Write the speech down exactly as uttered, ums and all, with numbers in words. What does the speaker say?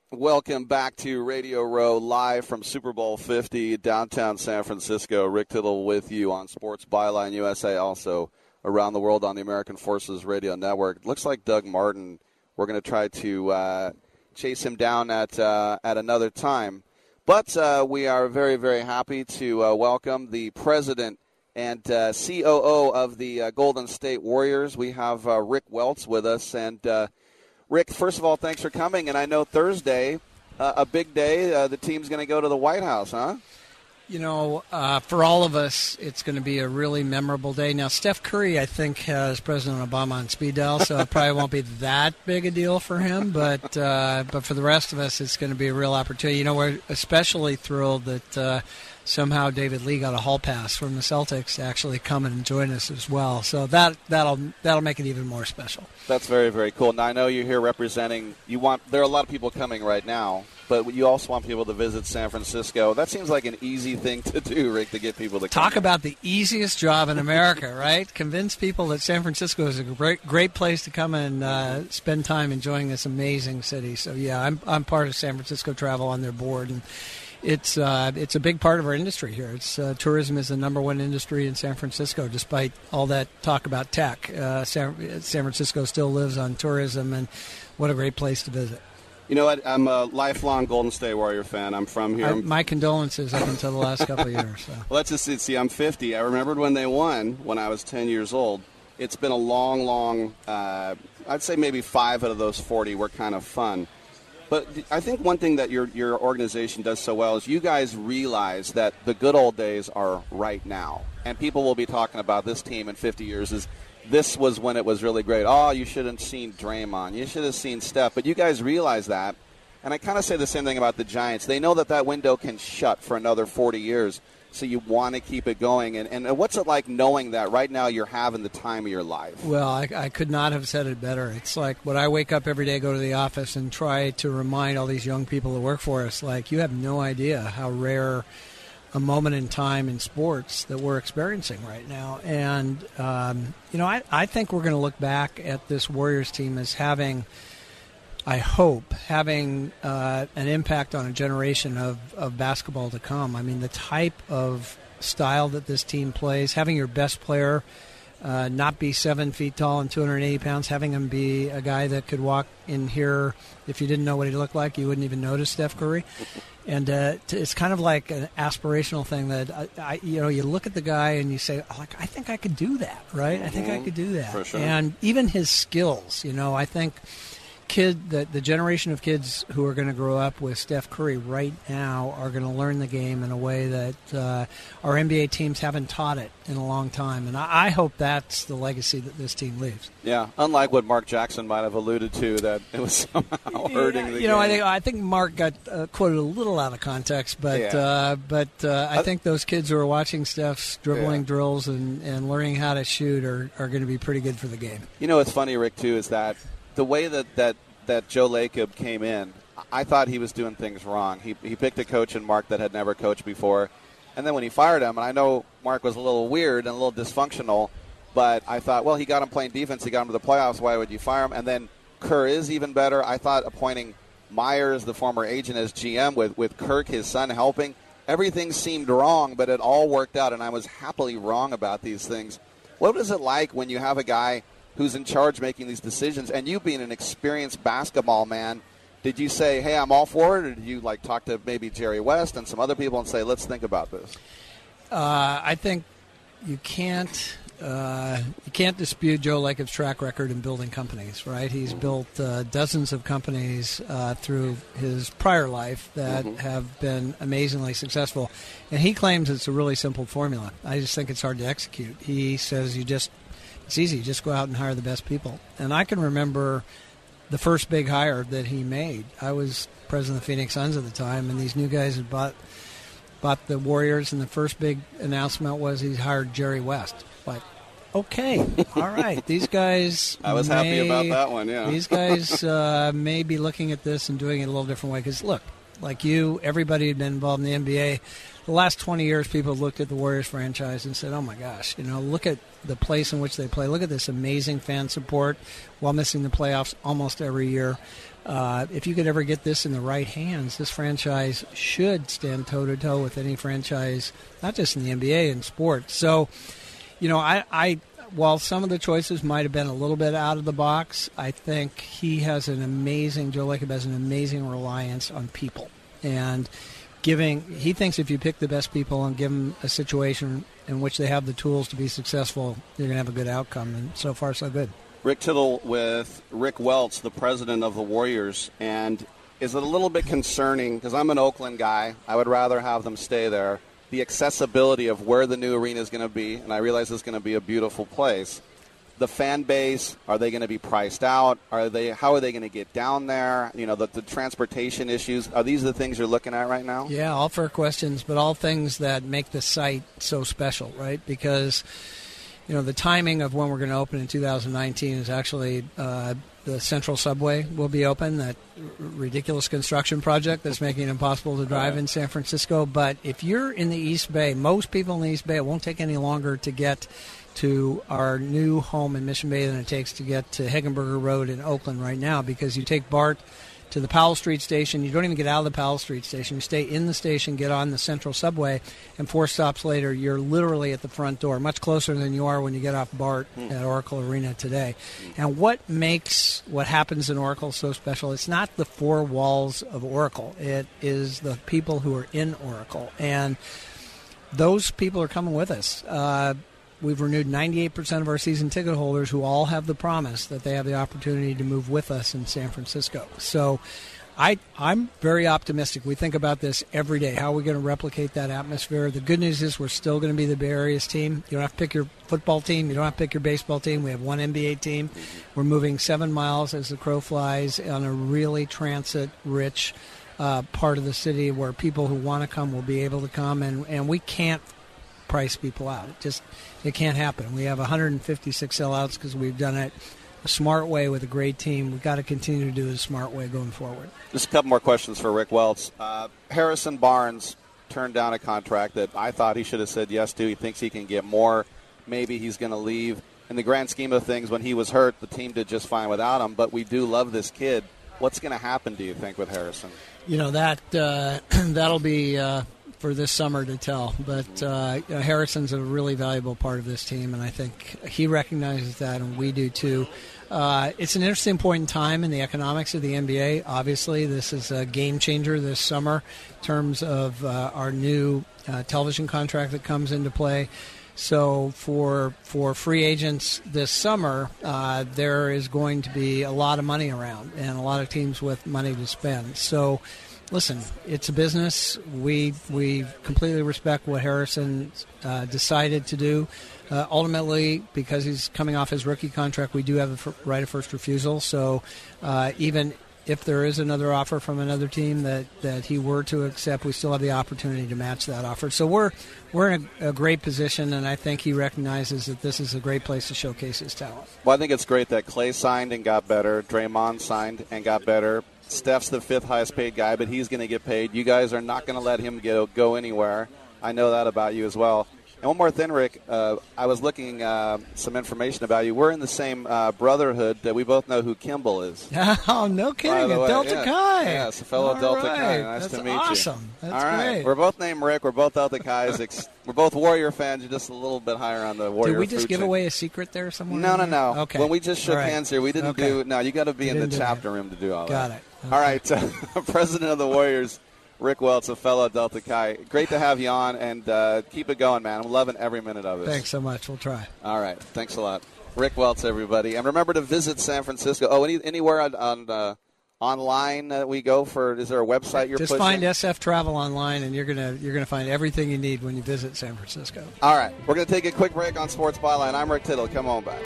Welcome back to Radio Row, live from Super Bowl fifty, downtown San Francisco. Rick Tittle with you on Sports Byline U S A, also around the world on the American Forces Radio Network. Looks like Doug Martin, we're going to try to uh, chase him down at uh, at another time. But uh, we are very, very happy to uh, welcome the president and uh, C O O of the uh, Golden State Warriors. We have uh, Rick Welts with us. And, uh, Rick, first of all, thanks for coming. And I know Thursday, uh, a big day, uh, the team's going to go to the White House, huh? You know, uh, for all of us, it's going to be a really memorable day. Now, Steph Curry, I think, has President Obama on speed dial, so it probably won't be that big a deal for him. But uh, but for the rest of us, it's going to be a real opportunity. You know, we're especially thrilled that uh, somehow David Lee got a hall pass from the Celtics to actually come and join us as well. So that that'll that'll make it even more special. That's very, very cool. Now, I know you're here representing. You want there are a lot of people coming right now. But you also want people to visit San Francisco. That seems like an easy thing to do, Rick, to get people to come. Talk about the easiest job in America, right? Convince people that San Francisco is a great, great place to come and uh, spend time enjoying this amazing city. So, yeah, I'm I'm part of San Francisco Travel on their board, and it's uh, it's a big part of our industry here. It's uh, tourism is the number one industry in San Francisco, despite all that talk about tech. Uh, San, San Francisco still lives on tourism, and what a great place to visit. You know what? I'm a lifelong Golden State Warrior fan. I'm from here. I, my condolences up until the last couple of years. So. Well, let's just see, see. I'm fifty. I remembered when they won when I was ten years old. It's been a long, long, uh, I'd say maybe five out of those forty were kind of fun. But I think one thing that your your organization does so well is you guys realize that the good old days are right now. And people will be talking about this team in fifty years as this was when it was really great. Oh, you should have seen Draymond. You should have seen Steph. But you guys realize that. And I kind of say the same thing about the Giants. They know that that window can shut for another forty years, so you want to keep it going. And, and what's it like knowing that right now you're having the time of your life? Well, I, I could not have said it better. It's like when I wake up every day, go to the office, and try to remind all these young people that work for us, like, you have no idea how rare a moment in time in sports that we're experiencing right now. And, um, you know, I, I think we're going to look back at this Warriors team as having, I hope, having uh, an impact on a generation of, of basketball to come. I mean, the type of style that this team plays, having your best player uh, not be seven feet tall and two hundred eighty pounds, having him be a guy that could walk in here, if you didn't know what he looked like, you wouldn't even notice Steph Curry. And uh, it's kind of like an aspirational thing that, I, I, you know, you look at the guy and you say, oh, like, I think I could do that, right? Mm-hmm. I think I could do that. For sure. And even his skills, you know, I think kid the, the generation of kids who are going to grow up with Steph Curry right now are going to learn the game in a way that uh, our N B A teams haven't taught it in a long time. And I, I hope that's the legacy that this team leaves. Yeah, unlike what Mark Jackson might have alluded to, that it was somehow hurting yeah, the you know, game. I think I think Mark got uh, quoted a little out of context, but yeah. uh, but uh, I think those kids who are watching Steph's dribbling yeah. drills and, and learning how to shoot are, are going to be pretty good for the game. You know, what's funny, Rick, too, is that the way that, that, that Joe Lacob came in, I thought he was doing things wrong. He he picked a coach in Mark that had never coached before. And then when he fired him, and I know Mark was a little weird and a little dysfunctional, but I thought, well, he got him playing defense. He got him to the playoffs. Why would you fire him? And then Kerr is even better. I thought appointing Myers, the former agent, as G M with, with Kirk, his son, helping, everything seemed wrong, but it all worked out, and I was happily wrong about these things. What is it like when you have a guy who's in charge making these decisions, and you being an experienced basketball man, did you say, hey, I'm all for it, or did you like talk to maybe Jerry West and some other people and say, let's think about this? Uh, I think you can't uh, you can't dispute Joe Lacob's track record in building companies, right? He's mm-hmm. built uh, dozens of companies uh, through his prior life that mm-hmm. have been amazingly successful, and he claims it's a really simple formula. I just think it's hard to execute. He says you just It's easy. Just go out and hire the best people. And I can remember the first big hire that he made. I was president of the Phoenix Suns at the time, and these new guys had bought bought the Warriors, and the first big announcement was he hired Jerry West. Like, okay, all right, these guys I was may, happy about that one, yeah. These guys uh, may be looking at this and doing it a little different way. Because, look, like you, everybody had been involved in the N B A. The last twenty years, people have looked at the Warriors franchise and said, oh, my gosh, you know, look at the place in which they play. Look at this amazing fan support while missing the playoffs almost every year. Uh, if you could ever get this in the right hands, this franchise should stand toe-to-toe with any franchise, not just in the N B A, in sports. So, you know, I, I while some of the choices might have been a little bit out of the box, I think he has an amazing, Joe Lacob has an amazing reliance on people. And giving, he thinks if you pick the best people and give them a situation in which they have the tools to be successful, you're going to have a good outcome. And so far, so good. Rick Tittle with Rick Welts, the president of the Warriors. And is it a little bit concerning, because I'm an Oakland guy, I would rather have them stay there, the accessibility of where the new arena is going to be, and I realize it's going to be a beautiful place. The fan base, are they going to be priced out? Are they? How are they going to get down there? You know, the, the transportation issues. Are these the things you're looking at right now? Yeah, all fair questions, but all things that make the site so special, right? Because, you know, the timing of when we're going to open in two thousand nineteen is actually uh, the Central Subway will be open, that r- ridiculous construction project that's making it impossible to drive right. in San Francisco. But if you're in the East Bay, most people in the East Bay, it won't take any longer to get to our new home in Mission Bay than it takes to get to Hegenberger Road in Oakland right now, because you take BART to the Powell Street station. You don't even get out of the Powell Street station. You stay in the station, get on the Central Subway, and four stops later, you're literally at the front door, much closer than you are when you get off BART mm. at Oracle Arena today. And what makes what happens in Oracle so special, it's not the four walls of Oracle. It is the people who are in Oracle. And those people are coming with us. Uh, We've renewed ninety-eight percent of our season ticket holders, who all have the promise that they have the opportunity to move with us in San Francisco. So I, I'm very optimistic. We think about this every day. How are we going to replicate that atmosphere? The good news is we're still going to be the Bay Area's team. You don't have to pick your football team. You don't have to pick your baseball team. We have one N B A team. We're moving seven miles as the crow flies on a really transit-rich uh, part of the city where people who want to come will be able to come, and, and we can't price people out. It just it can't happen. We have one hundred fifty-six sellouts because we've done it a smart way with a great team. We've got to continue to do it a smart way going forward. Just a couple more questions for Rick Welts. Uh, Harrison Barnes turned down a contract that I thought he should have said yes to. He thinks he can get more. Maybe he's going to leave. In the grand scheme of things, when he was hurt, the team did just fine without him, but we do love this kid. What's going to happen, do you think, with Harrison? You know, that uh, that'll be uh, for this summer to tell. But uh, you know, Harrison's a really valuable part of this team, and I think he recognizes that, and we do too. Uh, it's an interesting point in time in the economics of the N B A. Obviously, this is a game changer this summer in terms of uh, our new uh, television contract that comes into play. So for for free agents this summer, uh, there is going to be a lot of money around and a lot of teams with money to spend. So, listen, it's a business. We we completely respect what Harrison uh, decided to do. Uh, ultimately, because he's coming off his rookie contract, we do have the f- right of first refusal. So uh, even if there is another offer from another team that, that he were to accept, we still have the opportunity to match that offer. So we're we're in a, a great position, and I think he recognizes that this is a great place to showcase his talent. Well, I think it's great that Clay signed and got better. Draymond signed and got better. Steph's the fifth highest paid guy, but he's going to get paid. You guys are not going to let him go, go anywhere. I know that about you as well. And one more thing, Rick, uh, I was looking uh, some information about you. We're in the same uh, brotherhood that we both know who Kimball is. Oh, no kidding. At Delta yeah. Chi. Yes, a fellow All Delta right. Chi. Nice That's to meet awesome. you. That's All right. great. We're both named Rick. We're both Delta Chi's. We're both Warrior fans. You're just a little bit higher on the Warrior. Did we just give chain. away a secret there somewhere? No, no, no. Okay. When we just shook right. hands here, we didn't okay. do – no, you got to be you in the do chapter that. room to do all got that. Got it. Okay. All right. Uh, President of the Warriors, Rick Welts, a fellow Delta Chi. Great to have you on, and uh, keep it going, man. I'm loving every minute of it. Thanks so much. We'll try. All right. Thanks a lot. Rick Welts, everybody. And remember to visit San Francisco. Oh, any, anywhere on, on uh, online that we go for? Is there a website you're Just pushing? find S F Travel online, and you're gonna you're gonna find everything you need when you visit San Francisco. All right. We're going to take a quick break on Sports Byline. I'm Rick Tittle. Come on back.